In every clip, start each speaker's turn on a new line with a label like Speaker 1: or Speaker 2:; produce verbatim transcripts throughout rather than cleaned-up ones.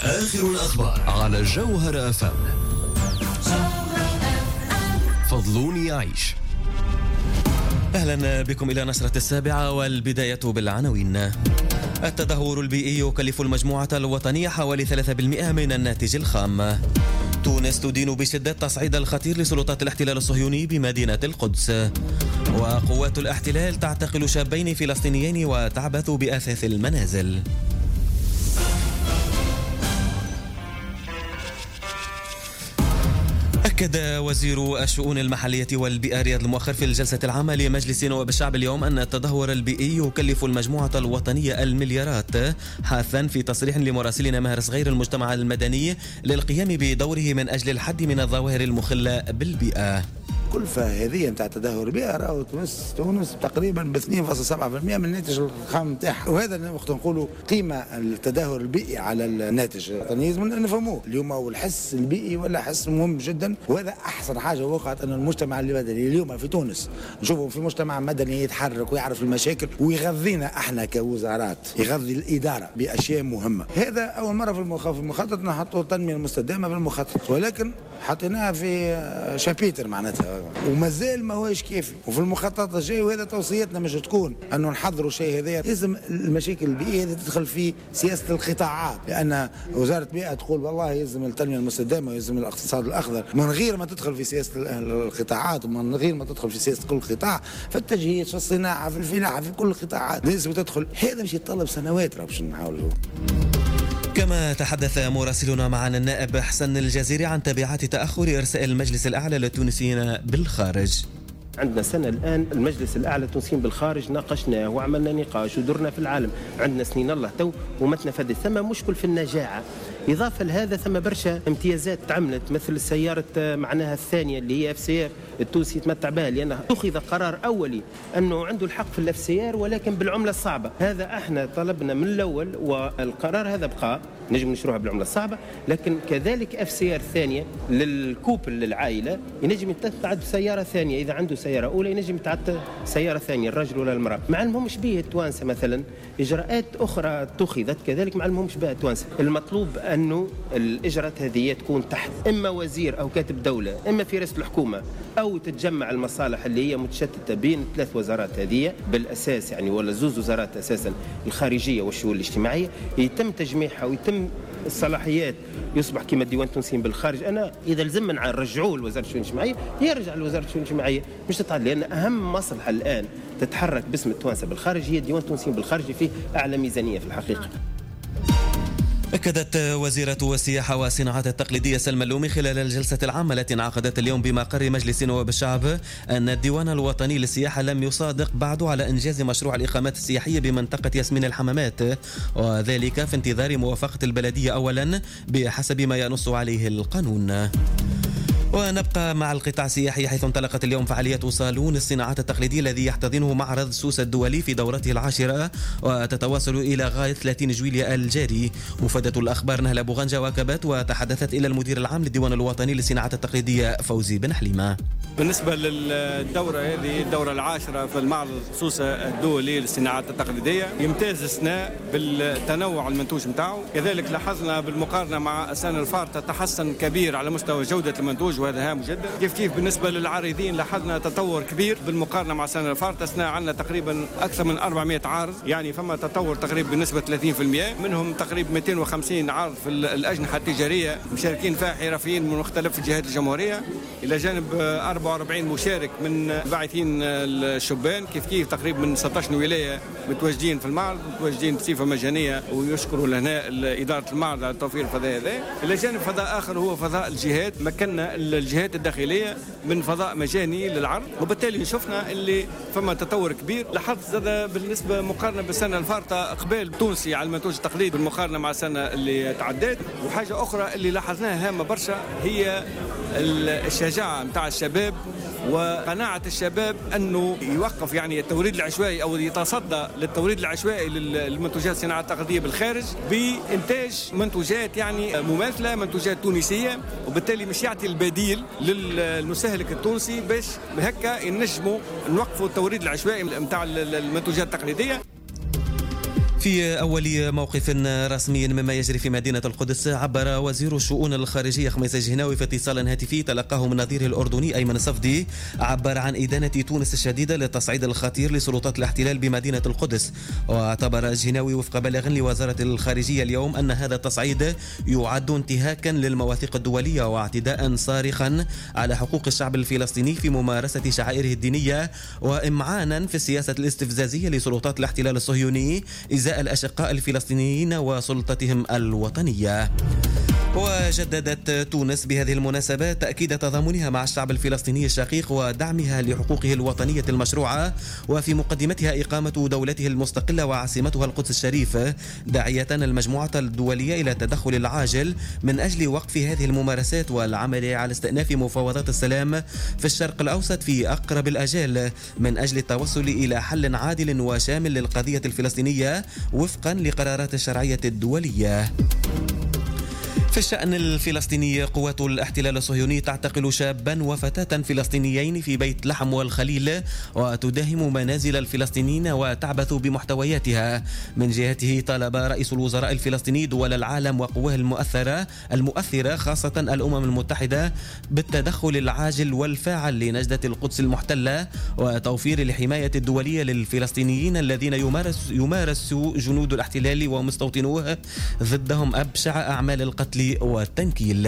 Speaker 1: آخر الأخبار على جوهر أف أم. فضلوني أعيش. أهلا بكم إلى نشرة السابعة، والبداية بالعناوين. التدهور البيئي يكلف المجموعة الوطنية حوالي ثلاثة بالمئة من الناتج الخام. تونس تدين بشدة تصعيد الخطير لسلطات الاحتلال الصهيوني بمدينة القدس. وقوات الاحتلال تعتقل شابين فلسطينيين وتعبث بأثاث المنازل. أكد وزير الشؤون المحلية والبيئة رياض المؤخر في الجلسة العامة لمجلس نواب الشعب اليوم أن التدهور البيئي يكلف المجموعة الوطنية المليارات، حاثا في تصريح لمراسلنا ماهر صغير المجتمع المدني للقيام بدوره من أجل الحد من الظواهر المخلة بالبيئة.
Speaker 2: الكلفة هذه نتاع التدهور البيئي راهو تمس تونس تقريبا ب اثنين فاصلة سبعة بالمئة من الناتج الخام نتاعها، وهذا وقت نقولوا قيمة التدهور البيئي على الناتج الوطني لازم نفهموه اليوم. والحس البيئي ولا حس مهم جدا، وهذا أحسن حاجة وقعت أن المجتمع المدني اليوم في تونس نشوفوا في مجتمع مدني يتحرك ويعرف المشاكل ويغذينا احنا كوزارات، يغذي الإدارة بأشياء مهمة. هذا أول مرة في المخطط نحطوا التنمية المستدامة في المخطط، ولكن حطيناها في شابيتر معناتها ومازال ما هوش كافي. وفي المخطط الجاي وهذا توصيتنا مش تكون انه نحضروا شيء هذا، لازم المشاكل البيئيه هذه تدخل في سياسه القطاعات، لان وزاره البيئه تقول والله يلزم التنميه المستدامه ويلزم الاقتصاد الاخضر من غير ما تدخل في سياسه القطاعات ومن غير ما تدخل في سياسه كل قطاع، في التجهيز في الصناعه في الفلاحه في كل القطاعات لازم تدخل. هذا مش يتطلب سنوات راه باش نحاولوا.
Speaker 3: كما تحدث مراسلنا معنا النائب حسن الجزيري عن تبعات تأخر إرساء المجلس الأعلى للتونسيين بالخارج.
Speaker 4: عندنا سنة الآن المجلس الأعلى التونسيين بالخارج ناقشناه وعملنا نقاش ودرنا في العالم، عندنا سنين الله تو وما تنفذت. ثم مشكل في النجاعة، إضافة لهذا ثم برشا امتيازات تعملت مثل السيارة معناها الثانية اللي هي اف سي ار التونسي يتمتع بها، لأنه اتخذ قرار أولي أنه عنده الحق في الاف سي ار ولكن بالعملة الصعبة. هذا احنا طلبنا من الأول والقرار هذا بقى نجم نشروها بالعملة الصعبة، لكن كذلك اف سي ار ثانية للكوبل للعائلة ينجم يتعد سيارة ثانية، إذا عنده سيارة أولى ينجم يتعد سيارة ثانية الرجل ولا المرأة. مع المهمش به التوانسة مثلا إجراءات أخرى اتخذت كذلك مع المهمش بها التوانسة. المطلوب أنه الإجراءات هذه تكون تحت إما وزير أو كاتب دولة، إما في رئاسة الحكومة، أو تتجمع المصالح اللي هي متشتتة بين ثلاث وزارات هذه بالأساس يعني، ولا زوز وزارات أساسا، الخارجية والشؤون الاجتماعية، يتم تجميعها ويتم الصلاحيات يصبح كما الديوان التونسي بالخارج. أنا إذا لزم نرجعوه لوزارة الشؤون الاجتماعية يرجع لوزارة الشؤون الاجتماعية مش تتعد، لأن أهم مصلحة الآن تتحرك باسم التوانسة بالخارج هي الديوان التونسي بالخارج فيه أعلى ميزانية في الحقيقة.
Speaker 3: أكدت وزيرة السياحة والصناعات التقليدية سلمى اللومي خلال الجلسة العامة التي انعقدت اليوم بمقر مجلس نواب الشعب أن الديوان الوطني للسياحة لم يصادق بعد على إنجاز مشروع الإقامات السياحية بمنطقة ياسمين الحمامات، وذلك في انتظار موافقة البلدية أولا بحسب ما ينص عليه القانون. ونبقى مع القطاع السياحي، حيث انطلقت اليوم فعالية صالون الصناعات التقليدي الذي يحتضنه معرض سوسة الدولي في دورته العاشرة وتتواصل إلى غاية ثلاثين جويلية الجاري. مفادة الأخبار نهلة بوغنجة واكبت وتحدثت إلى المدير العام للديوان الوطني للصناعات التقليدية فوزي بن حليمة.
Speaker 5: بالنسبة للدورة هذه الدورة العاشرة في المعرض سوسة الدولي للصناعات التقليدية، يمتاز السنة بالتنوع المنتوج متاعه، كذلك لاحظنا بالمقارنة مع السنة الفارطة تحسن كبير على مستوى جودة المنتوج وهذا هام جدا. كيف كيف بالنسبة للعارضين لاحظنا تطور كبير بالمقارنة مع السنة الفارطة. السنة عندنا تقريبا أكثر من أربعمائة عارض، يعني فما تطور تقريبا بنسبة ثلاثين بالمئة، منهم تقريبا مئتين وخمسين عارض في الأجنحة التجارية مشاركين فيها حرفيين من مختلف الجهات الجمهورية، إلى جانب أربعة وأربعين مشارك من باعثين الشبان، كيف كيف تقريبا من ستة عشر ولاية متواجدين في المعرض، متواجدين بصفة مجانية، ويشكروا لهنا إدارة المعرض على توفير الفضاء هذا. إلى جانب فضاء آخر هو فضاء الجهات، مكننا الجهات الداخلية من فضاء مجاني للعرض، وبالتالي شفنا اللي فما تطور كبير. لاحظت زاد بالنسبة مقارنة بالسنة الفارطة إقبال تونسي على المنتوج التقليدي بالمقارنة مع السنة اللي تعدت. وحاجة أخرى اللي لاحظناها هامة برشا هي الشجاعة متاع الشباب وقناعة الشباب أنه يوقف يعني التوريد العشوائي أو يتصدى للتوريد العشوائي للمنتوجات الصناعة التقليدية بالخارج بإنتاج منتوجات يعني مماثلة، منتوجات تونسية، وبالتالي مش يعطي البديل للمستهلك التونسي باش بهكا ينجموا نوقفوا التوريد العشوائي متاع المنتوجات التقليدية.
Speaker 3: في أول موقف رسمي مما يجري في مدينة القدس، عبر وزير الشؤون الخارجية خميس الجهناوي في اتصال هاتفي تلقاه من نظيره الأردني أيمن الصفدي، عبر عن إدانة تونس الشديدة للتصعيد الخطير لسلطات الاحتلال بمدينة القدس. واعتبر الجهناوي وفق بلاغ لوزارة الخارجية اليوم أن هذا التصعيد يعد انتهاكا للمواثيق الدولية واعتداء صارخا على حقوق الشعب الفلسطيني في ممارسة شعائره الدينية، وإمعانا في السياسة الاستفزازية لسلطات الاحتلال الصهيوني إزاء الأشقاء الفلسطينيين وسلطتهم الوطنية. وجددت تونس بهذه المناسبة تأكيد تضامنها مع الشعب الفلسطيني الشقيق ودعمها لحقوقه الوطنية المشروعة، وفي مقدمتها إقامة دولته المستقلة وعاصمتها القدس الشريف، داعية المجموعة الدولية إلى التدخل العاجل من أجل وقف هذه الممارسات والعمل على استئناف مفاوضات السلام في الشرق الأوسط في أقرب الآجال من أجل التوصل إلى حل عادل وشامل للقضية الفلسطينية وفقا لقرارات الشرعية الدولية. في الشأن الفلسطيني، قوات الاحتلال الصهيوني تعتقل شابا وفتاة فلسطينيين في بيت لحم والخليل وتداهم منازل الفلسطينيين وتعبث بمحتوياتها. من جهته طالب رئيس الوزراء الفلسطيني دول العالم وقواه المؤثرة المؤثرة خاصة الأمم المتحدة بالتدخل العاجل والفاعل لنجدة القدس المحتلة وتوفير الحماية الدولية للفلسطينيين الذين يمارس يمارس جنود الاحتلال ومستوطنوه ضدهم أبشع أعمال القتل والتنكيل.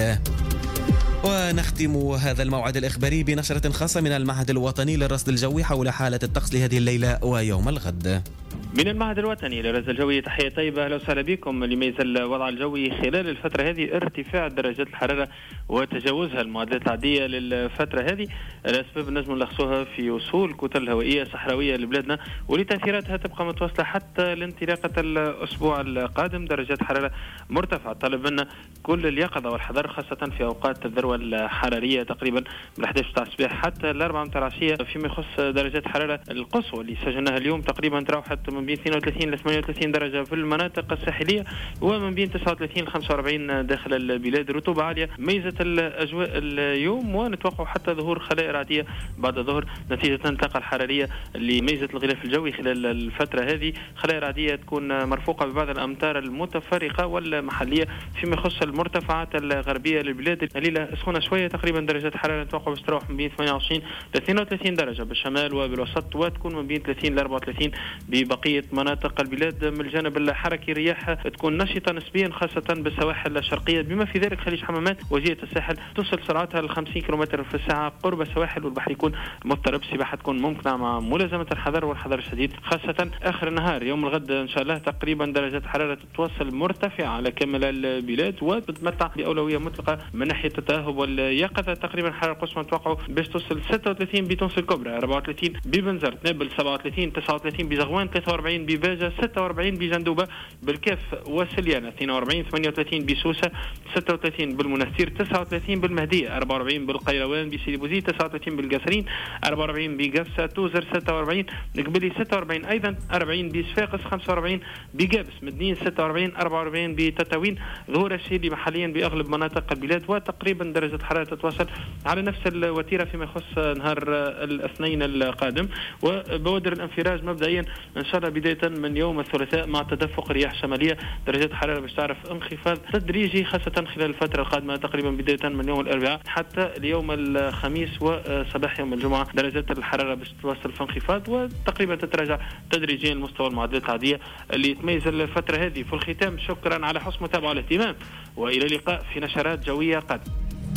Speaker 3: ونختم هذا الموعد الإخباري بنشرة خاصة من المعهد الوطني للرصد الجوي حول حالة الطقس لهذه الليلة ويوم الغد.
Speaker 6: من المعهد الوطني للرصد الجوي تحية طيبة، أهلا وسهلا بكم. ليميز الوضع الجوي خلال الفترة هذه ارتفاع درجات الحرارة وتجاوزها المعدلات العادية للفترة هذه. الأسباب نجم نلخصوها في وصول كتل هوائية صحراوية لبلادنا، ولتأثيراتها تبقى متواصلة حتى لانطلاقة الأسبوع القادم. درجات حرارة مرتفعة طالب منا كل اليقظة والحذر، خاصة في أوقات الذروة الحرارية تقريبا من أحد عشر الصباح حتى الأربعة متاع العشية. فيما يخص درجات الحرارة القصوى اللي سجلناها اليوم تقريبا تراوحت من بين اثنين وثلاثين إلى ثمانية وثلاثين درجة في المناطق الساحلية، ومن بين تسعة وثلاثين إلى خمسة وأربعين داخل البلاد. رطوبة عالية ميزة الأجواء اليوم، ونتوقع حتى ظهور خلائق رعدية بعد الظهر نتيجة الطاقة الحرارية اللي ميزة الغلاف الجوي خلال الفترة هذه. خلائق رعدية تكون مرفوقة ببعض الأمطار المتفرقة والمحلية. فيما يخص المرتفعات الغربية للبلاد الليلة سخونة شوية، تقريبا درجة حرارة نتوقع باش تروح من بين ثمانية وعشرين إلى اثنين وثلاثين درجة بالشمال وبالوسط، وتكون من بين ثلاثين إلى أربعة وثلاثين ببقية مناطق البلاد. من الجانب الحركي رياح تكون نشطة نسبيا خاصة بالسواحل الشرقية، بما في ذلك خليج حمامات وجهة الساحل تصل سرعتها ل خمسين كيلومتر في الساعة قرب السواحل، والبحر يكون مضطرب. السباحة تكون ممكنة مع ملازمة الحذر والحذر الشديد خاصة آخر النهار. يوم الغد إن شاء الله تقريبا درجات حرارة تتوصل مرتفعة على كامل البلاد، وتتمتع بأولوية مطلقة من ناحية التأهب واليقظة. تقريبا الحرارة القصوى نتوقعوا باش توصل ستة وثلاثين بتونس الكبرى، أربعة وثلاثين ببنزرت، نابل سبعة وثلاثين، تسعة وثلاثين بزغوان، ثلاثة وأربعين بباجة، ستة وأربعين بجندوبة، بالكاف وسليانة، اثنين وأربعين، ثمانية وثلاثين بسوسة، ستة وثلاثين بالمنستير، تسعة وثلاثين بالمهدية، أربعة وأربعين بالقيروان بسيدي بوزيد، تسعة وثلاثين بالقصرين، أربعة وأربعين بقفصة، توزر ستة وأربعين، قبلي ستة وأربعين أيضا، أربعين بصفاقس، خمسة وأربعين بقابس، مدنين ستة وأربعين، أربعة وأربعين بتطاوين. ظهور الشديد محليا بأغلب مناطق البلاد، وتقريبا درجة الحرارة تتواصل على نفس الوتيرة فيما يخص نهار الاثنين القادم. وبوادر الانفراج مبدئيا ان شاء الله بداية من يوم الثلاثاء مع تدفق رياح شمالية، درجات الحرارة باش تعرف انخفاض تدريجي خاصة خلال الفترة القادمة، تقريبا بداية من يوم الأربعاء حتى اليوم الخميس وصباح يوم الجمعة. درجات الحرارة باش تواصل في انخفاض وتقريبا تتراجع تدريجيا لمستوى المعدلات العادية اللي تميز الفترة هذه. في الختام شكرا على حسن المتابعة والاهتمام، وإلى اللقاء في نشرات جوية قادمة.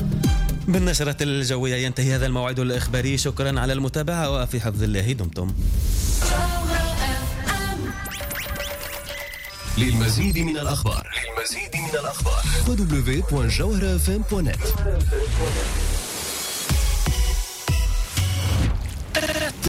Speaker 3: بالنشرة الجوية ينتهي هذا الموعد الإخباري. شكرا على المتابعة وفي حفظ الله دمتم.
Speaker 7: للمزيد من الأخبار للمزيد من الأخبار دبليو دبليو دبليو دوت جوهرة إف إم دوت نت.